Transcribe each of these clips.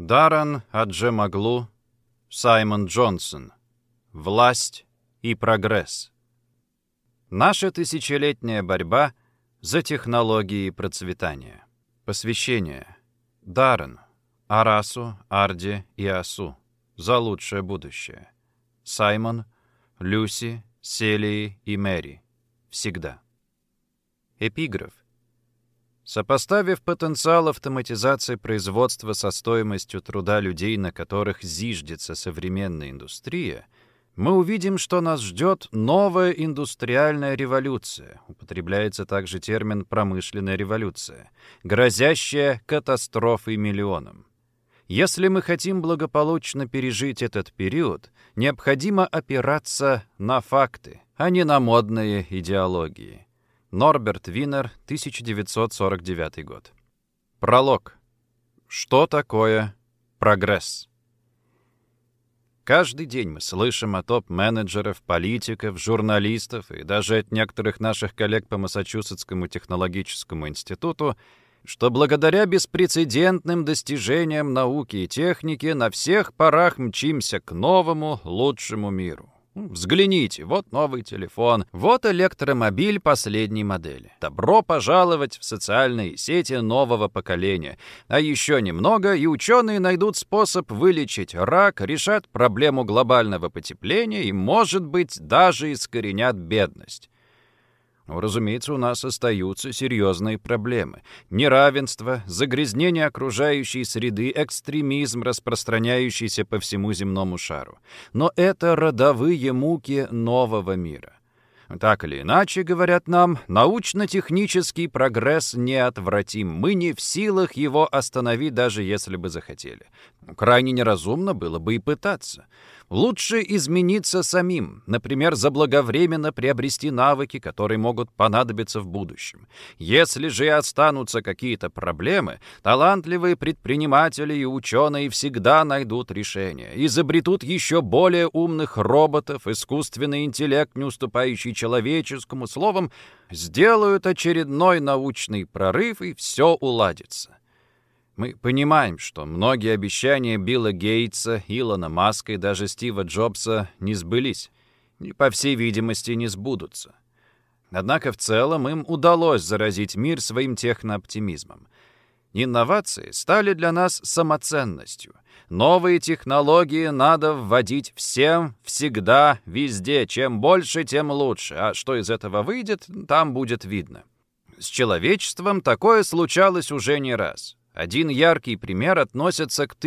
Даррен Аджемоглу, Саймон Джонсон. Власть и прогресс. Наша тысячелетняя борьба за технологии процветания. Посвящение. Даррен, Арасу, Арди и Асу. За лучшее будущее. Саймон, Люси, Селии и Мэри. Всегда. Эпиграф. Сопоставив потенциал автоматизации производства со стоимостью труда людей, на которых зиждется современная индустрия, мы увидим, что нас ждет новая индустриальная революция, употребляется также термин «промышленная революция», грозящая катастрофой миллионам. Если мы хотим благополучно пережить этот период, необходимо опираться на факты, а не на модные идеологии. Норберт Винер, 1949 год. Пролог. Что такое прогресс? Каждый день мы слышим от топ-менеджеров, политиков, журналистов и даже от некоторых наших коллег по Массачусетскому технологическому институту, что благодаря беспрецедентным достижениям науки и техники на всех парах мчимся к новому, лучшему миру. Взгляните, вот новый телефон, вот электромобиль последней модели. Добро пожаловать в социальные сети нового поколения. А еще немного, и ученые найдут способ вылечить рак, решат проблему глобального потепления и, может быть, даже искоренят бедность. Но, разумеется, у нас остаются серьезные проблемы. Неравенство, загрязнение окружающей среды, экстремизм, распространяющийся по всему земному шару. Но это родовые муки нового мира. Так или иначе, говорят нам, научно-технический прогресс неотвратим. Мы не в силах его остановить, даже если бы захотели. Крайне неразумно было бы и пытаться. Лучше измениться самим, например, заблаговременно приобрести навыки, которые могут понадобиться в будущем. Если же и останутся какие-то проблемы, талантливые предприниматели и ученые всегда найдут решение, изобретут еще более умных роботов, искусственный интеллект, не уступающий человеческому, словом, сделают очередной научный прорыв, и все уладится. Мы понимаем, что многие обещания Билла Гейтса, Илона Маска и даже Стива Джобса не сбылись и, по всей видимости, не сбудутся. Однако в целом им удалось заразить мир своим технооптимизмом. Инновации стали для нас самоценностью. Новые технологии надо вводить всем, всегда, везде. Чем больше, тем лучше. А что из этого выйдет, там будет видно. С человечеством такое случалось уже не раз. Один яркий пример относится к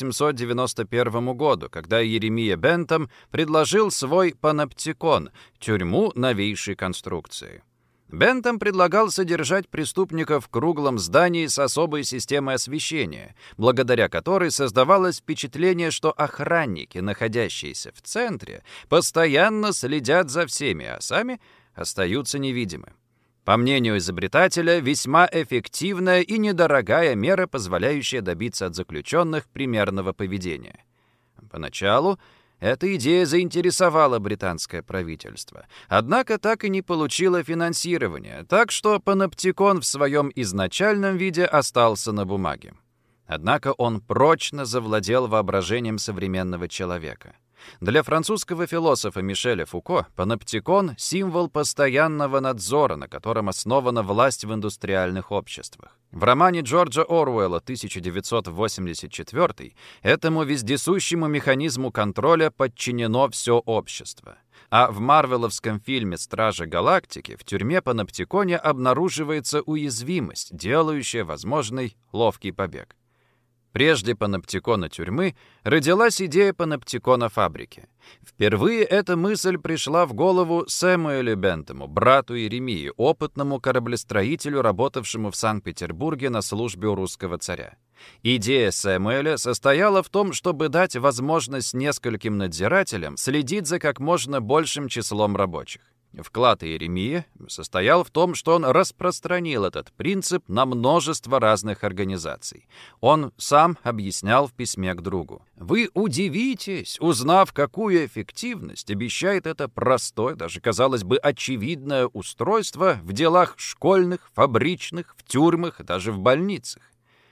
1791 году, когда Еремия Бентам предложил свой паноптикон — тюрьму новейшей конструкции. Бентам предлагал содержать преступников в круглом здании с особой системой освещения, благодаря которой создавалось впечатление, что охранники, находящиеся в центре, постоянно следят за всеми, а сами остаются невидимы. По мнению изобретателя, весьма эффективная и недорогая мера, позволяющая добиться от заключенных примерного поведения. Поначалу эта идея заинтересовала британское правительство, однако так и не получила финансирования, так что паноптикон в своем изначальном виде остался на бумаге. Однако он прочно завладел воображением современного человека. Для французского философа Мишеля Фуко паноптикон — символ постоянного надзора, на котором основана власть в индустриальных обществах. В романе Джорджа Оруэлла 1984 этому вездесущему механизму контроля подчинено все общество. А в марвеловском фильме «Стражи Галактики» в тюрьме паноптиконе обнаруживается уязвимость, делающая возможный ловкий побег. Прежде паноптикона тюрьмы родилась идея паноптикона фабрики. Впервые эта мысль пришла в голову Сэмуэлю Бентаму, брату Иеремии, опытному кораблестроителю, работавшему в Санкт-Петербурге на службе у русского царя. Идея Сэмуэля состояла в том, чтобы дать возможность нескольким надзирателям следить за как можно большим числом рабочих. Вклад Иеремии состоял в том, что он распространил этот принцип на множество разных организаций. Он сам объяснял в письме к другу: «Вы удивитесь, узнав, какую эффективность обещает это простое, даже, казалось бы, очевидное устройство в делах школьных, фабричных, в тюрьмах и даже в больницах».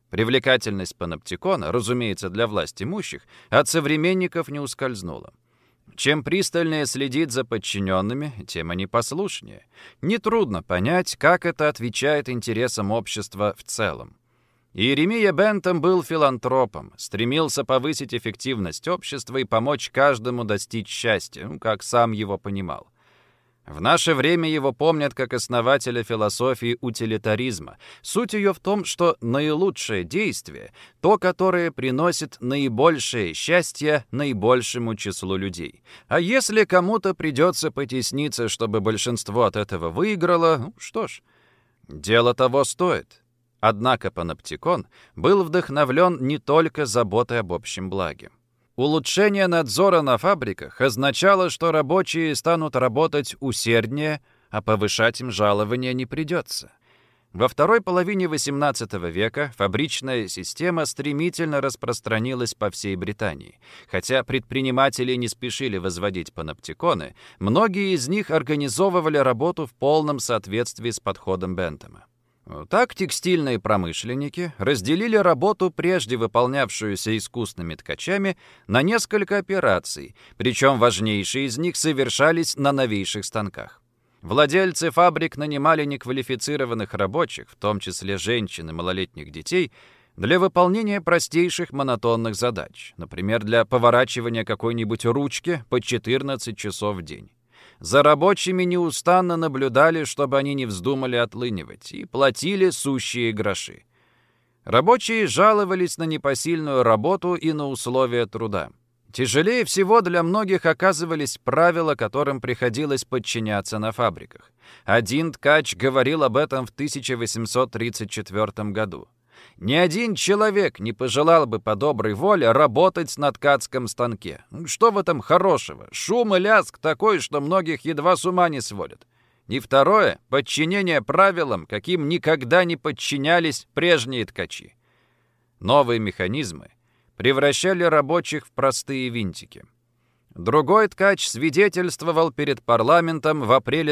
Привлекательность паноптикона, разумеется, для власть имущих, от современников не ускользнула. Чем пристальнее следить за подчиненными, тем они послушнее. Нетрудно понять, как это отвечает интересам общества в целом. Иеремия Бентам был филантропом, стремился повысить эффективность общества и помочь каждому достичь счастья, как сам его понимал. В наше время его помнят как основателя философии утилитаризма. Суть ее в том, что наилучшее действие — то, которое приносит наибольшее счастье наибольшему числу людей. А если кому-то придется потесниться, чтобы большинство от этого выиграло, что ж, дело того стоит. Однако паноптикон был вдохновлен не только заботой об общем благе. Улучшение надзора на фабриках означало, что рабочие станут работать усерднее, а повышать им жалования не придется. Во второй половине XVIII века фабричная система стремительно распространилась по всей Британии. Хотя предприниматели не спешили возводить паноптиконы, многие из них организовывали работу в полном соответствии с подходом Бентама. Так текстильные промышленники разделили работу, прежде выполнявшуюся искусными ткачами, на несколько операций, причем важнейшие из них совершались на новейших станках. Владельцы фабрик нанимали неквалифицированных рабочих, в том числе женщин и малолетних детей, для выполнения простейших монотонных задач, например, для поворачивания какой-нибудь ручки по 14 часов в день. За рабочими неустанно наблюдали, чтобы они не вздумали отлынивать, и платили сущие гроши. Рабочие жаловались на непосильную работу и на условия труда. Тяжелее всего для многих оказывались правила, которым приходилось подчиняться на фабриках. Один ткач говорил об этом в 1834 году. Ни один человек не пожелал бы по доброй воле работать на ткацком станке. Что в этом хорошего? Шум и лязг такой, что многих едва с ума не сводят. И второе — подчинение правилам, каким никогда не подчинялись прежние ткачи. Новые механизмы превращали рабочих в простые винтики. Другой ткач свидетельствовал перед парламентом в апреле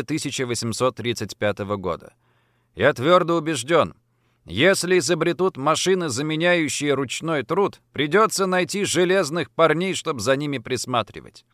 1835 года. «Я твердо убежден, если изобретут машины, заменяющие ручной труд, придется найти железных парней, чтобы за ними присматривать».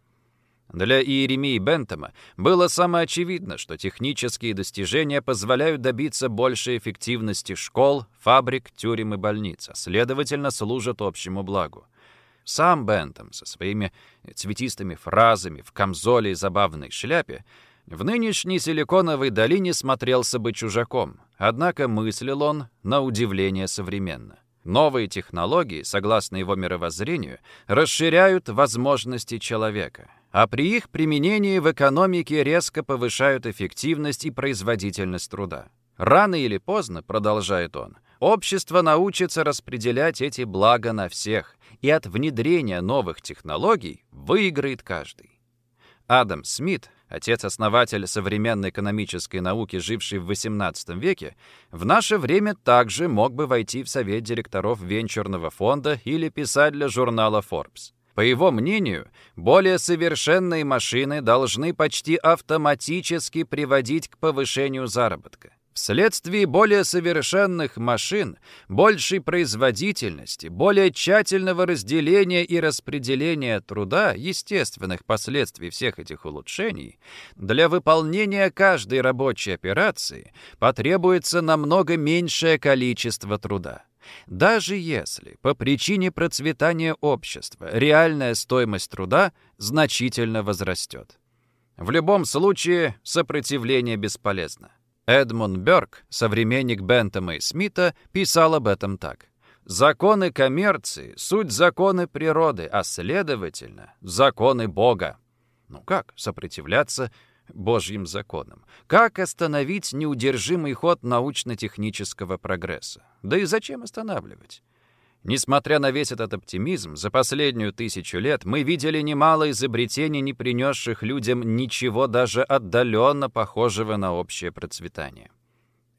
Для Иеремии Бентама было самоочевидно, что технические достижения позволяют добиться большей эффективности школ, фабрик, тюрем и больниц, а следовательно, служат общему благу. Сам Бентам со своими цветистыми фразами в камзоле и забавной шляпе в нынешней Силиконовой долине смотрелся бы чужаком, однако мыслил он на удивление современно. Новые технологии, согласно его мировоззрению, расширяют возможности человека, а при их применении в экономике резко повышают эффективность и производительность труда. Рано или поздно, продолжает он, общество научится распределять эти блага на всех, и от внедрения новых технологий выиграет каждый. Адам Смит, отец-основатель современной экономической науки, живший в XVIII веке, в наше время также мог бы войти в совет директоров венчурного фонда или писать для журнала Forbes. По его мнению, более совершенные машины должны почти автоматически приводить к повышению заработка. Вследствие более совершенных машин, большей производительности, более тщательного разделения и распределения труда, естественных последствий всех этих улучшений, для выполнения каждой рабочей операции потребуется намного меньшее количество труда. Даже если по причине процветания общества реальная стоимость труда значительно возрастет. В любом случае сопротивление бесполезно. Эдмунд Бёрк, современник Бентама и Смита, писал об этом так. «Законы коммерции — суть законы природы, а следовательно, законы Бога». Как сопротивляться Божьим законам? Как остановить неудержимый ход научно-технического прогресса? Да и зачем останавливать? Несмотря на весь этот оптимизм, за последнюю 1000 лет мы видели немало изобретений, не принесших людям ничего даже отдаленно похожего на общее процветание.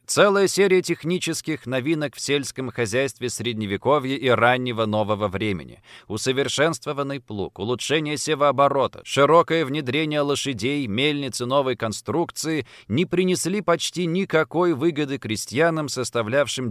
Целая серия технических новинок в сельском хозяйстве Средневековья и раннего нового времени. Усовершенствованный плуг, улучшение севооборота, широкое внедрение лошадей, мельницы новой конструкции не принесли почти никакой выгоды крестьянам, составлявшим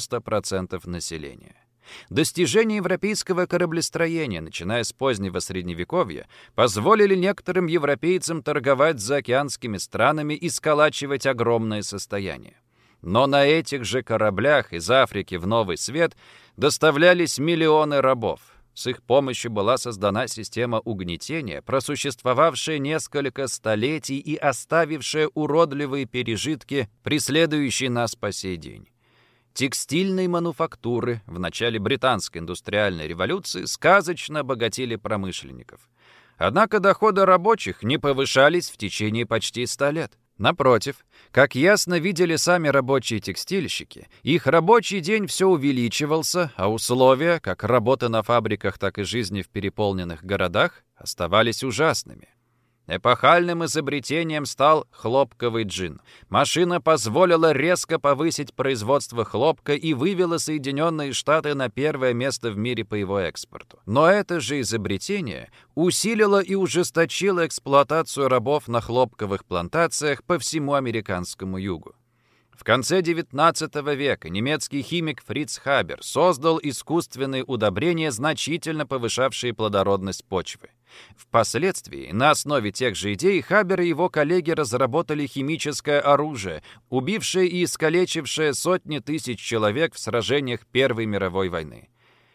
90% населения. Достижения европейского кораблестроения, начиная с позднего Средневековья, позволили некоторым европейцам торговать с заокеанскими странами и сколачивать огромные состояния. Но на этих же кораблях из Африки в Новый Свет доставлялись миллионы рабов. С их помощью была создана система угнетения, просуществовавшая несколько столетий и оставившая уродливые пережитки, преследующие нас по сей день. Текстильные мануфактуры в начале британской индустриальной революции сказочно обогатили промышленников. Однако доходы рабочих не повышались в течение почти 100 лет. Напротив, как ясно видели сами рабочие текстильщики, их рабочий день все увеличивался, а условия, как работы на фабриках, так и жизни в переполненных городах, оставались ужасными. Эпохальным изобретением стал хлопковый джин. Машина позволила резко повысить производство хлопка и вывела Соединенные Штаты на первое место в мире по его экспорту. Но это же изобретение усилило и ужесточило эксплуатацию рабов на хлопковых плантациях по всему американскому югу. В конце XIX века немецкий химик Фриц Хабер создал искусственные удобрения, значительно повышавшие плодородность почвы. Впоследствии, на основе тех же идей, Хабер и его коллеги разработали химическое оружие, убившее и искалечившее сотни тысяч человек в сражениях Первой мировой войны.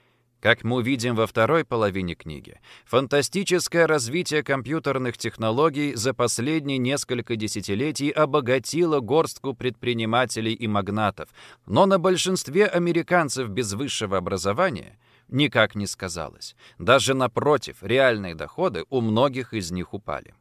Как мы увидим во второй половине книги, фантастическое развитие компьютерных технологий за последние несколько десятилетий обогатило горстку предпринимателей и магнатов, но на большинстве американцев без высшего образования никак не сказалось. Даже напротив, реальные доходы у многих из них упали.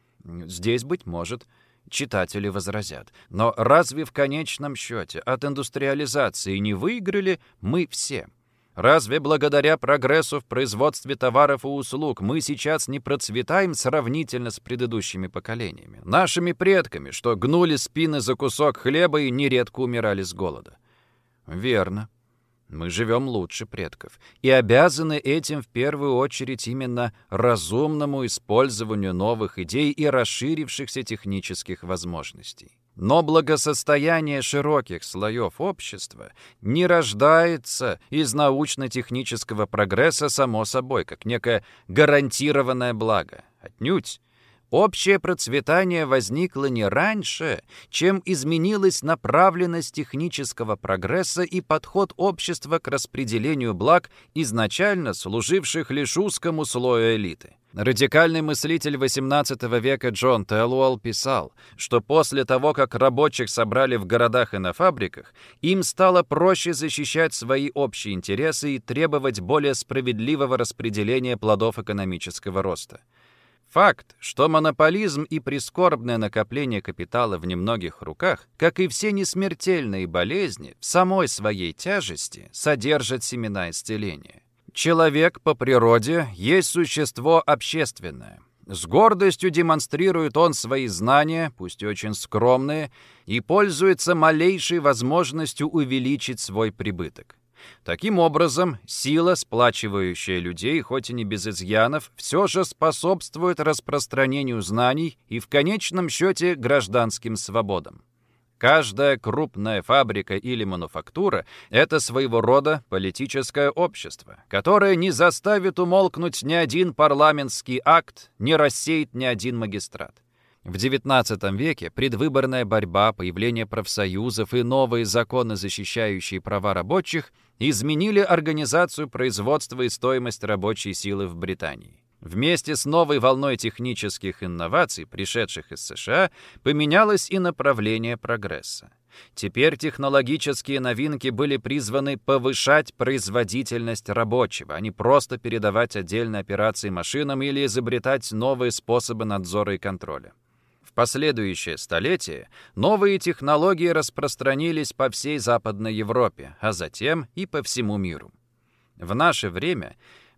Здесь, быть может, читатели возразят, но разве в конечном счете от индустриализации не выиграли мы все? Разве благодаря прогрессу в производстве товаров и услуг мы сейчас не процветаем сравнительно с предыдущими поколениями, нашими предками, что гнули спины за кусок хлеба и нередко умирали с голода? Верно. Мы живем лучше предков и обязаны этим в первую очередь именно разумному использованию новых идей и расширившихся технических возможностей. Но благосостояние широких слоев общества не рождается из научно-технического прогресса само собой, как некое гарантированное благо. Отнюдь. Общее процветание возникло не раньше, чем изменилась направленность технического прогресса и подход общества к распределению благ, изначально служивших лишь узкому слою элиты. Радикальный мыслитель XVIII века Джон Телуэлл писал, что после того, как рабочих собрали в городах и на фабриках, им стало проще защищать свои общие интересы и требовать более справедливого распределения плодов экономического роста. Факт, что монополизм и прискорбное накопление капитала в немногих руках, как и все несмертельные болезни, в самой своей тяжести содержат семена исцеления. Человек по природе есть существо общественное. С гордостью демонстрирует он свои знания, пусть и очень скромные, и пользуется малейшей возможностью увеличить свой прибыток. Таким образом, сила, сплачивающая людей, хоть и не без изъянов, все же способствует распространению знаний и, в конечном счете, гражданским свободам. Каждая крупная фабрика или мануфактура – это своего рода политическое общество, которое не заставит умолкнуть ни один парламентский акт, не рассеет ни один магистрат. В XIX веке предвыборная борьба, появление профсоюзов и новые законы, защищающие права рабочих, изменили организацию производства и стоимость рабочей силы в Британии. Вместе с новой волной технических инноваций, пришедших из США, поменялось и направление прогресса. Теперь технологические новинки были призваны повышать производительность рабочего, а не просто передавать отдельные операции машинам или изобретать новые способы надзора и контроля. В последующее столетие новые технологии распространились по всей Западной Европе, а затем и по всему миру. В наше время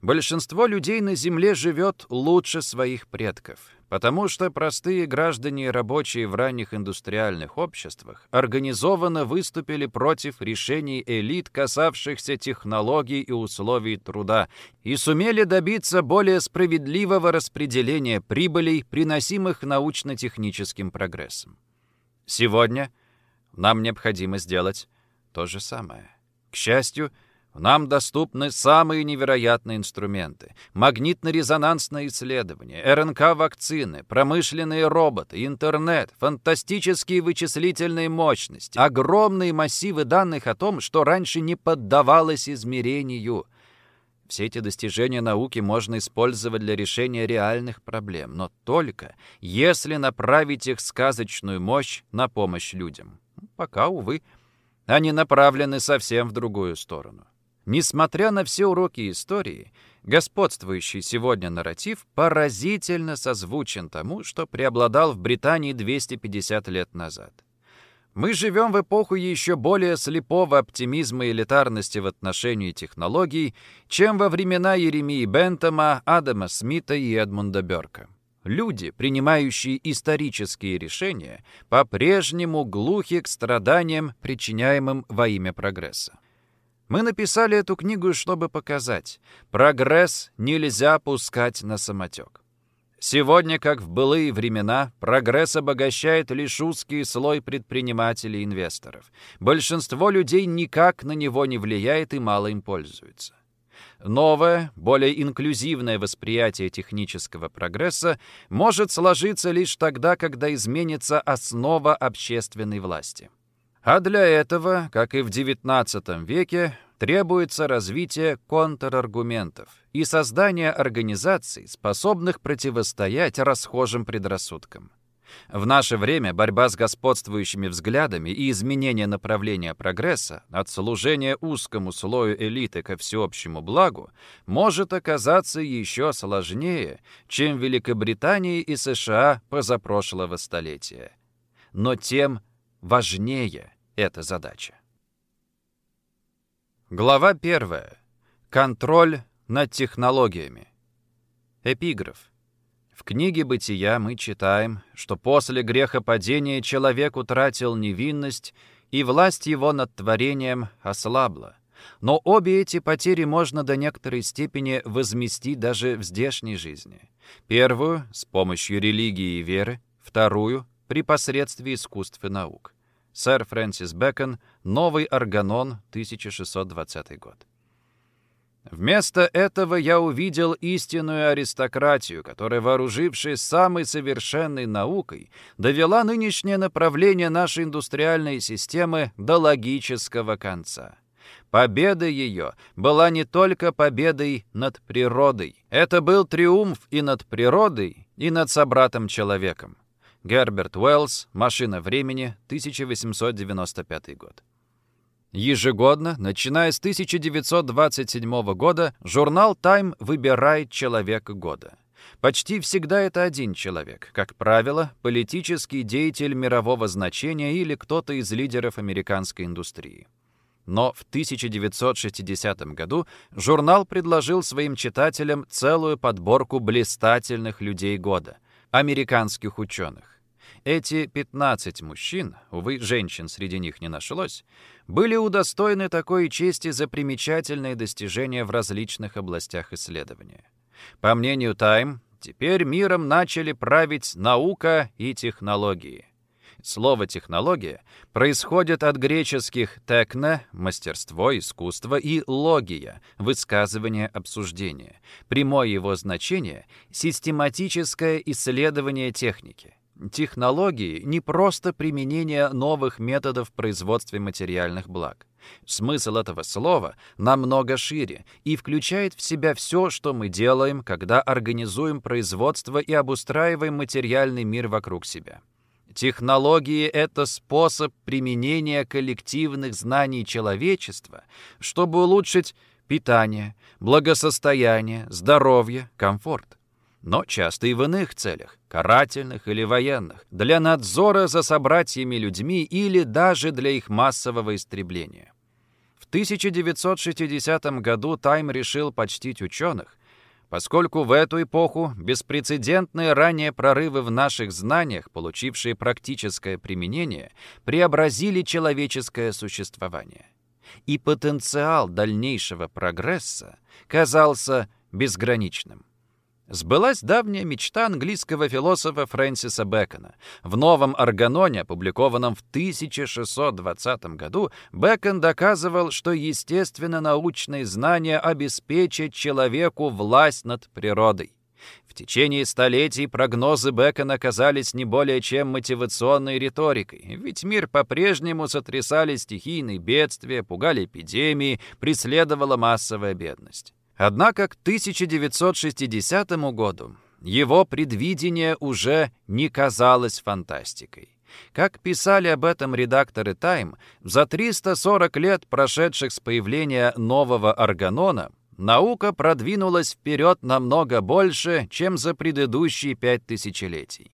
Большинство людей на Земле живет лучше своих предков, потому что простые граждане и рабочие в ранних индустриальных обществах организованно выступили против решений элит, касавшихся технологий и условий труда, и сумели добиться более справедливого распределения прибылей, приносимых научно-техническим прогрессом. Сегодня нам необходимо сделать то же самое. К счастью, нам доступны самые невероятные инструменты: магнитно-резонансные исследования, РНК-вакцины, промышленные роботы, интернет, фантастические вычислительные мощности, огромные массивы данных о том, что раньше не поддавалось измерению. Все эти достижения науки можно использовать для решения реальных проблем, но только если направить их сказочную мощь на помощь людям. Пока, увы, они направлены совсем в другую сторону. Несмотря на все уроки истории, господствующий сегодня нарратив поразительно созвучен тому, что преобладал в Британии 250 лет назад. Мы живем в эпоху еще более слепого оптимизма и элитарности в отношении технологий, чем во времена Еремии Бентама, Адама Смита и Эдмунда Бёрка. Люди, принимающие исторические решения, по-прежнему глухи к страданиям, причиняемым во имя прогресса. Мы написали эту книгу, чтобы показать: прогресс нельзя пускать на самотек. Сегодня, как в былые времена, прогресс обогащает лишь узкий слой предпринимателей и инвесторов. Большинство людей никак на него не влияет и мало им пользуется. Новое, более инклюзивное восприятие технического прогресса может сложиться лишь тогда, когда изменится основа общественной власти. А для этого, как и в XIX веке, требуется развитие контраргументов и создание организаций, способных противостоять расхожим предрассудкам. В наше время борьба с господствующими взглядами и изменение направления прогресса от служения узкому слою элиты ко всеобщему благу может оказаться еще сложнее, чем в Великобритании и США позапрошлого столетия. Но тем важнее эта задача. Глава 1. Контроль над технологиями. Эпиграф. В книге «Бытия» мы читаем, что после грехопадения человек утратил невинность, и власть его над творением ослабла. Но обе эти потери можно до некоторой степени возместить даже в здешней жизни. Первую — с помощью религии и веры, вторую — при посредстве искусств и наук. Сэр Фрэнсис Бэкон, «Новый органон», 1620 год. Вместо этого я увидел истинную аристократию, которая, вооружившись самой совершенной наукой, довела нынешнее направление нашей индустриальной системы до логического конца. Победа ее была не только победой над природой. Это был триумф и над природой, и над собратом-человеком. Герберт Уэллс, «Машина времени», 1895 год. Ежегодно, начиная с 1927 года, журнал «Тайм» выбирает «Человека года». Почти всегда это один человек, как правило, политический деятель мирового значения или кто-то из лидеров американской индустрии. Но в 1960 году журнал предложил своим читателям целую подборку блистательных людей года – американских ученых. Эти 15 мужчин, увы, женщин среди них не нашлось, были удостоены такой чести за примечательные достижения в различных областях исследования. По мнению Time, теперь миром начали править наука и технологии. Слово «технология» происходит от греческих «техне» — мастерство, искусство, и «логия» — высказывание, обсуждение. Прямое его значение — систематическое исследование техники. Технологии — не просто применение новых методов в производстве материальных благ. Смысл этого слова намного шире и включает в себя все, что мы делаем, когда организуем производство и обустраиваем материальный мир вокруг себя. Технологии — это способ применения коллективных знаний человечества, чтобы улучшить питание, благосостояние, здоровье, комфорт. Но часто и в иных целях, карательных или военных, для надзора за собратьями-людьми или даже для их массового истребления. В 1960 году Time решил почтить ученых, поскольку в эту эпоху беспрецедентные ранее прорывы в наших знаниях, получившие практическое применение, преобразили человеческое существование. И потенциал дальнейшего прогресса казался безграничным. Сбылась давняя мечта английского философа Фрэнсиса Бэкона. В новом «Органоне», опубликованном в 1620 году, Бэкон доказывал, что естественно-научные знания обеспечат человеку власть над природой. В течение столетий прогнозы Бэкона казались не более чем мотивационной риторикой, ведь мир по-прежнему сотрясали стихийные бедствия, пугали эпидемии, преследовала массовая бедность. Однако к 1960 году его предвидение уже не казалось фантастикой. Как писали об этом редакторы Time, за 340 лет, прошедших с появления нового органона, наука продвинулась вперед намного больше, чем за предыдущие 5 тысячелетий.